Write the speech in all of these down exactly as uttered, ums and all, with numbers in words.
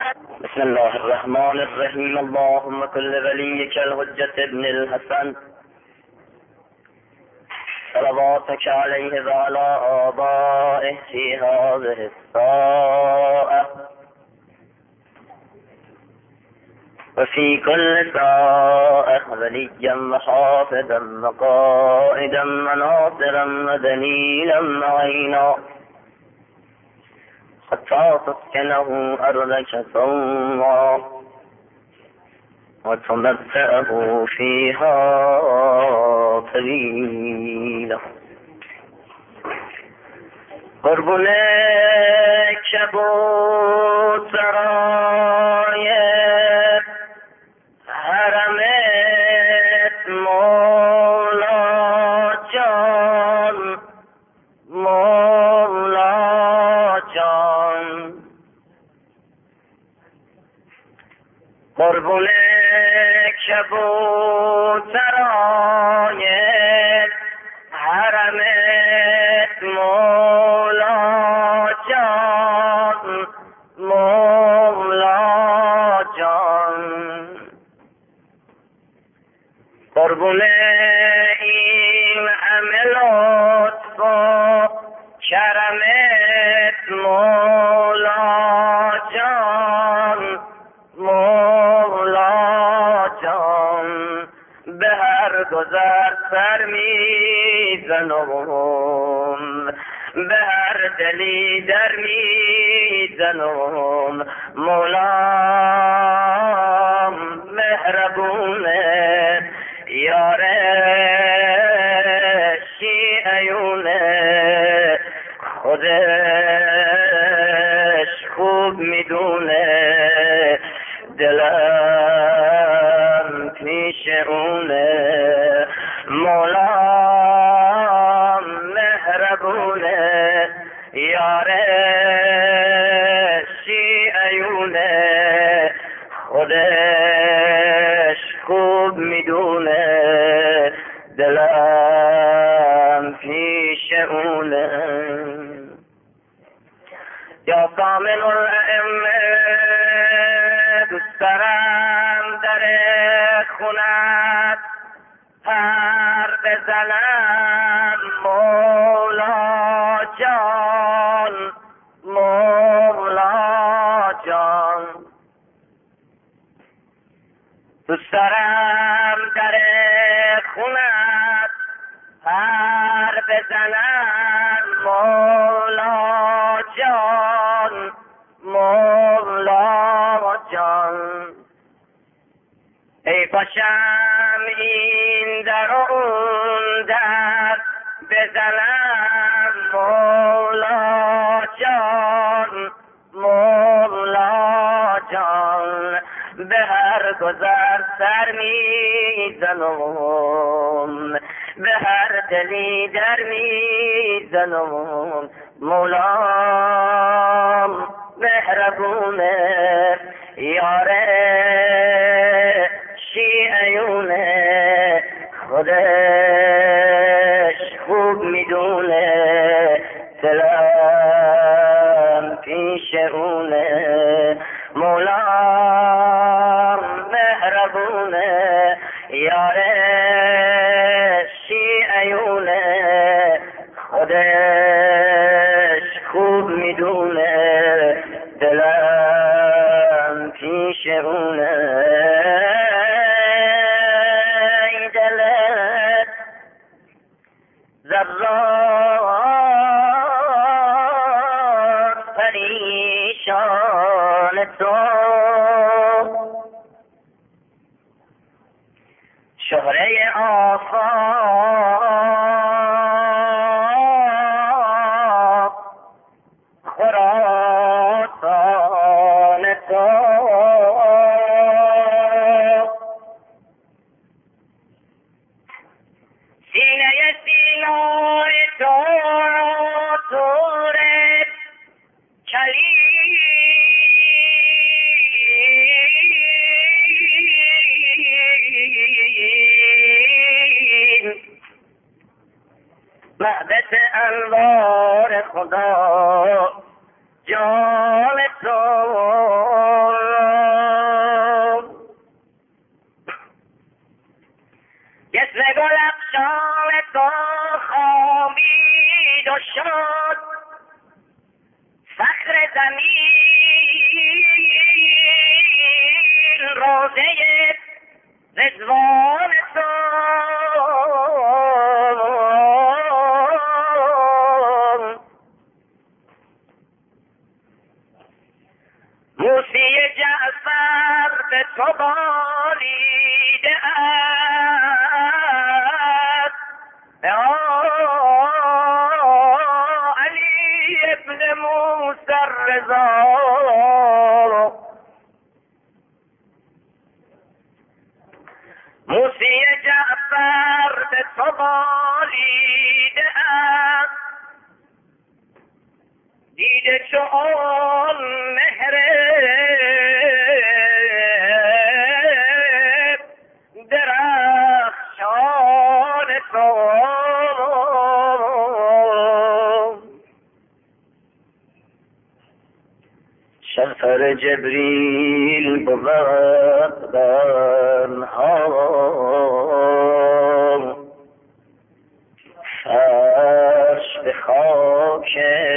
بسم الله الرحمن الرحیم. اللهم كل وليك الحجة ابن الحسن صلواتك عليه وعلى آبائه في هذه الساعة وفي كل ساعة وليا وحافظا وقائدا وناصرا ودليلا معينا حتى تسكنه أرضك ثم وتمتعه فيها طويلا. قربونك بود سرای حرمت مولا جان، مولا جان. قربونك بود سرای حرمت مولا جان، مولا جان. قربون این همه لطف و کرمت مولا جان، مولا جان. به هر گذر سر میزنم، به هر دلی در میزنم. مولا مهربونه یاره شیعیونه، خودش خوب میدونه دلم پیش اونه. مولا مهربونه یاره شیعیونه، خودش خوب میدونه دلم پیش اونه. یا کامل الائمه دوست دارم در خونت پر بزنم مولا جان، مولا جان. دوست دارم در خونت پر بزنم مولا جان، مولا جان. ای باشم این در و اون در بزنم مولا جان، مولا جان. به هر گذر سر میزنم، به هر دلی در میزنم. مولا مهربونه یاره شیعیونه، خودش خوب میدونه دلم پیش اونه. مولا مهربونه یاره شیعیونه، خودش خوب میدونه دلم پیش اونه. ای دلت ذرات پریشان تو، شهره آفاق خراسان تو. سینه سینای تو توره کلیم، معبد انوار خدا جان تو رضوان تو موسی جعفر به تو بالیده است علی ابن موسی الرضا موسی جعفر به تو بالیده است دیده چو آن مهر درخشان تو شفر جبریل بود برها فرش به خاک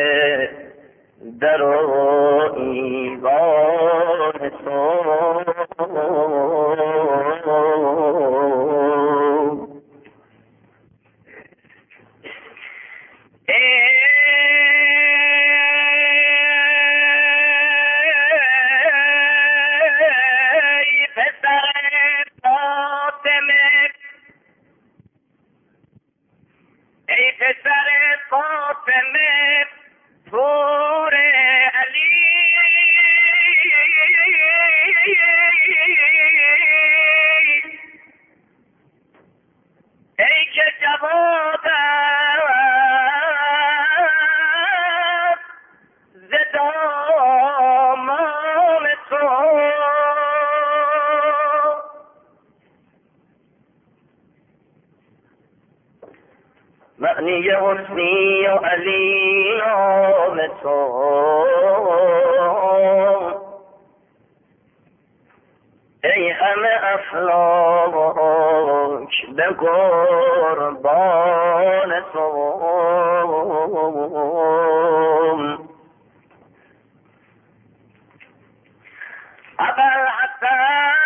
در و ایوان تو معنی حسنی و علی نام تو ای همه افلاک به قربان تو ابوالحسن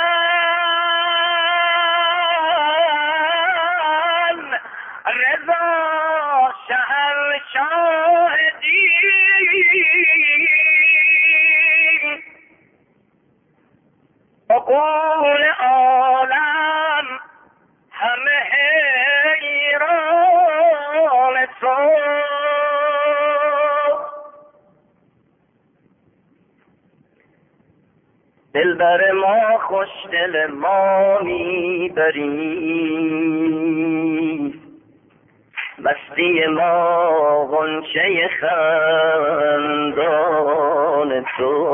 رضا شهنشاه دین عقول عالم همه حیران تو دلبر ما خوش دل ما میبری مستی ما غنچه خندان تو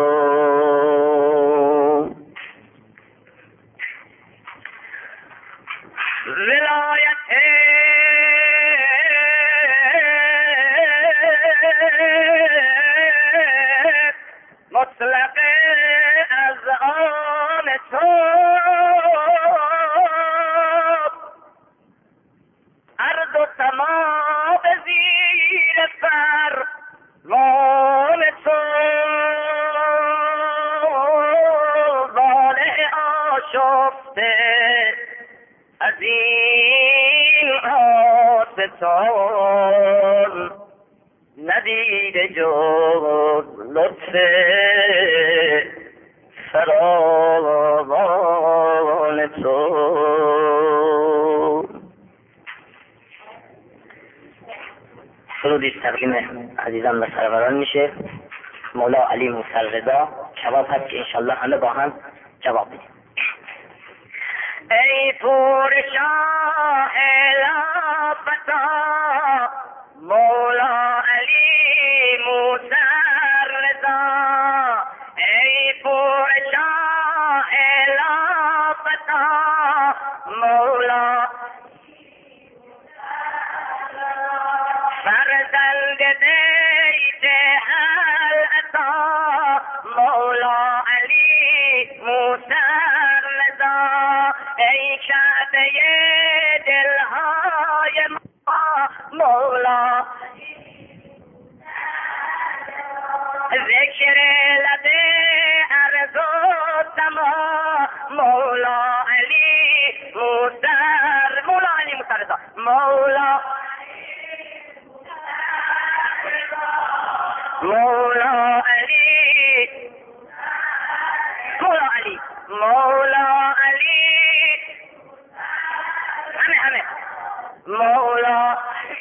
ولایت مطلق از آن تو ارض و سما به زیر فرمان تو واله آشفته از این آستان ندیده جز لطف فراوان تو سرودی تقدیم عزیزان و سروران میشه مولا علی موسی الرضا جواب هست که انشالله همه با هم جواب بدیم. ای پور شاه لافتا مولا علی موسی الرضا ای پور شاه لافتا مولا فرزند بیت العطا مولا علی موسی الرضا ای کعبه دلهای ما مولا ذکر لب ارض و سما مولا علی مولا مولا علی مولا علی مولا علی همه همه مولا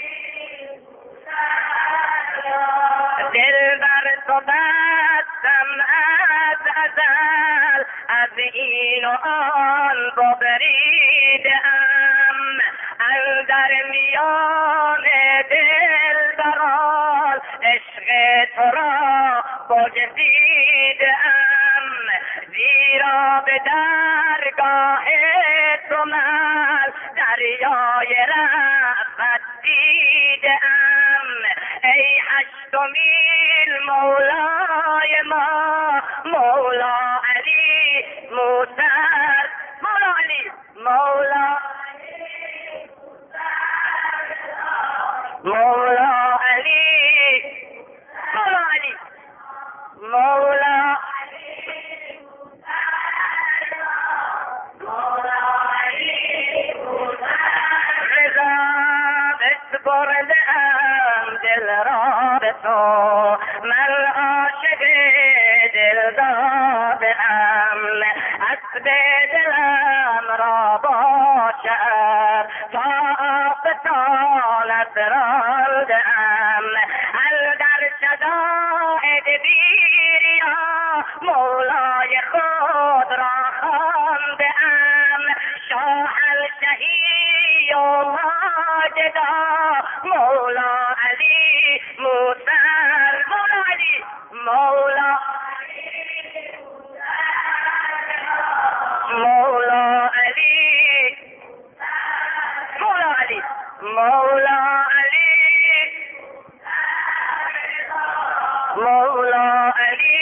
دل بر تو بستم از ازل از این و آن ببریدم اندر میان دل بران عشق تو را بگزیدم زیرا به درگاه تو من دریای رحمت دیدم ای هشتمین مولای ما مولا علی موسر مولا علی مولا مولا علی مولا علی مولا رضا بسپردم دل را به تو من عاشق دل دادم اسب دلم را باشد تا آفتانت راندم اندر شدائد بیریا مولای خود را خواندم شاهنشهی و ماجدا مولا علی موسر مولا علی مولا مولا علی مولا علی مولا علی مولا علی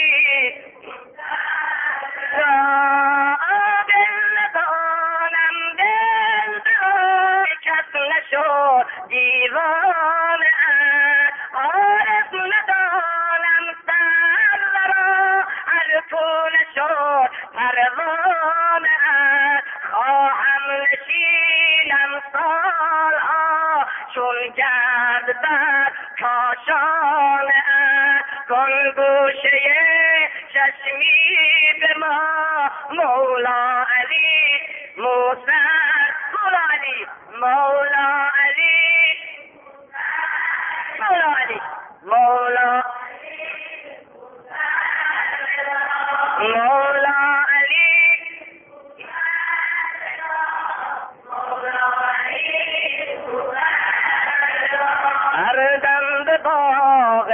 دل ندانم دل برای کس نشد دیوانه عارف ندانم سر را هر تو نشد پروانه خواهم نشینم سالها چون گرد بر کاشانه کن گوشه چشمی به ما مولا علی موسر مولا علی مولا علی مولا علی مولا مولا علی هر دم به باغ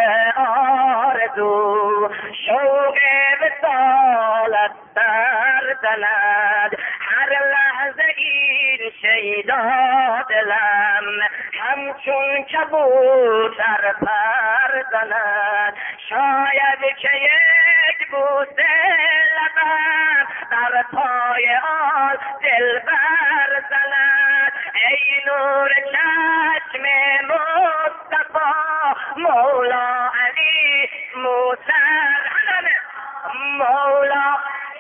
آرزو شوق وصالت سر زند هر لحظه این شیدا دلم همچون کبوتر پر زند شاید که یک بوسه لبم در پای آن دلبر زند ای نور چشم مصطفی مولا علی موسر مولا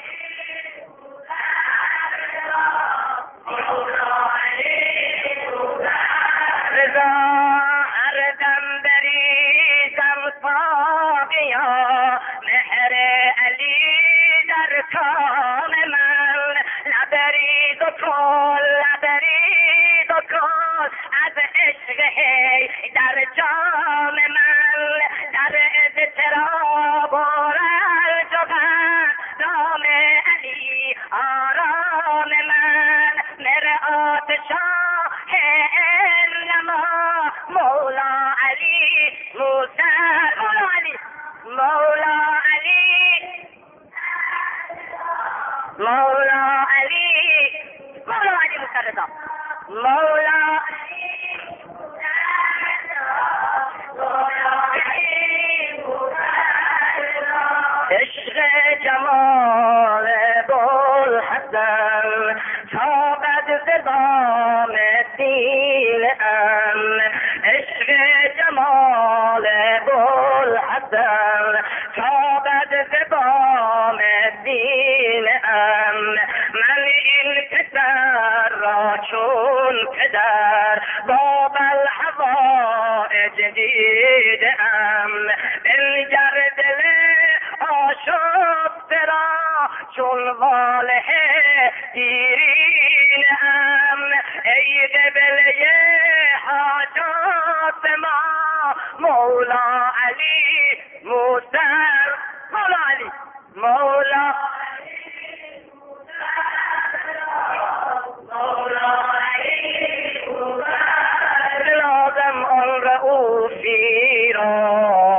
رضا هر دم بریزم ساقیا مهر علی در کام من لبریز و کن لبریز و کن از عشق هی در جام من در اضطراب و رنج و غم نام علی آرام من مرآت شاه انما مولا علی موسر مولا علی مولا علی مولا علی مولا علی موسر رضا مولا عشق جمال بوالحسن تابد زبان سینه‌ام عشق جمال بوالحسن تابد زبان سینه‌ام من این پسر را چون چون پدر باب الحوائج دیدم بنگر دل آشفته را چون واله دیرینم ای قبله حاجات ما مولا علی موسر مولا علی مولا لازم آن رؤوفی را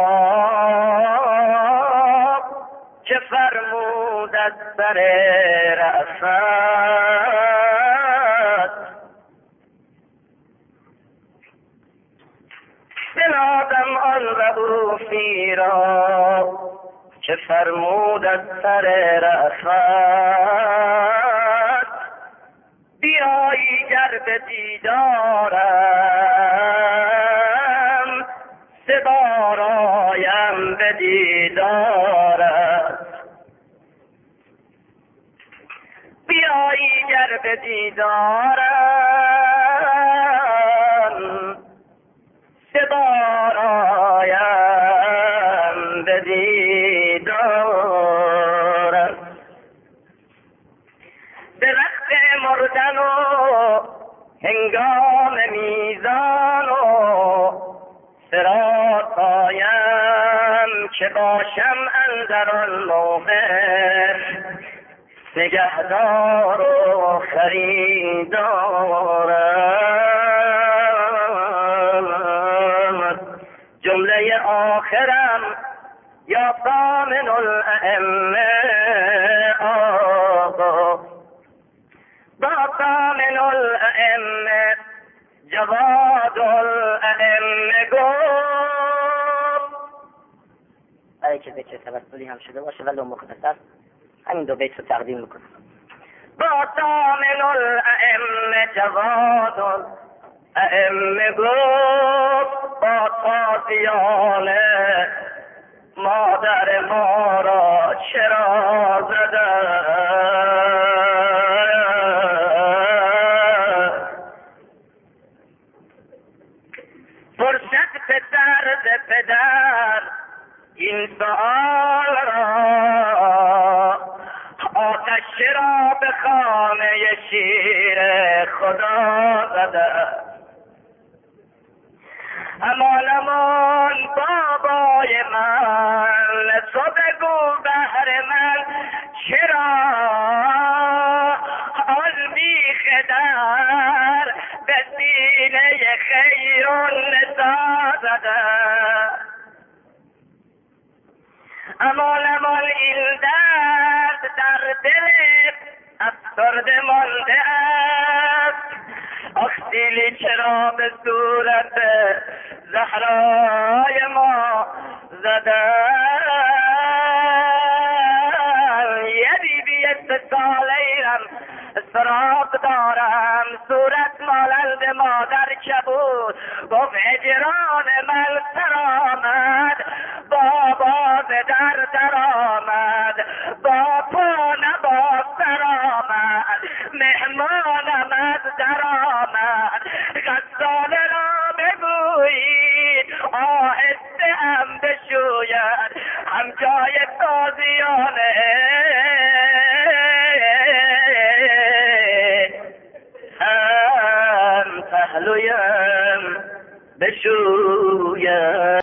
که فرمود از سر رأفت لازم آن رؤوفی را که فرمود از سر رأفت بیایی گر به دیدارم سه بار آیم به دیدارت بیایی گر به دیدارم سه بار آیم به دیدارت به وقت مردن و هنگام میزان و صراط آیم که باشم اندر آن موقف نگهدار و خریدارم جمله آخرم یا ضامن الائمه آقا با ضامن الائمه جواد الائمه گفت برای که بیت توسلی هم شده باشه ولی مختصر همین دو بیت رو تقدیم میکنم با ضامن الائمه جواد الائمه گفت با تازیان مادر ما را چرا زده فرصت پدر ز پدر این سؤال را آتش را به خانه شیر خدا زده امان امان بابای من تو بگو بهر من چرا آن بیخ در به سینه خیر النسا زده امان امان این درد در دل افسرده مانده است آخ دیلی چرا به صورت زهرای ما زدن یه بی بی استسالیم سراغ دارم صورت مالند مادر کبود گفت هجران من سر آمد بابا در در آمد با پا نبا سر آمد مهمانم از در آمد غزاله را بگویید آهسته هم بشوید هم جای تازیانه هم پهلویم بشوید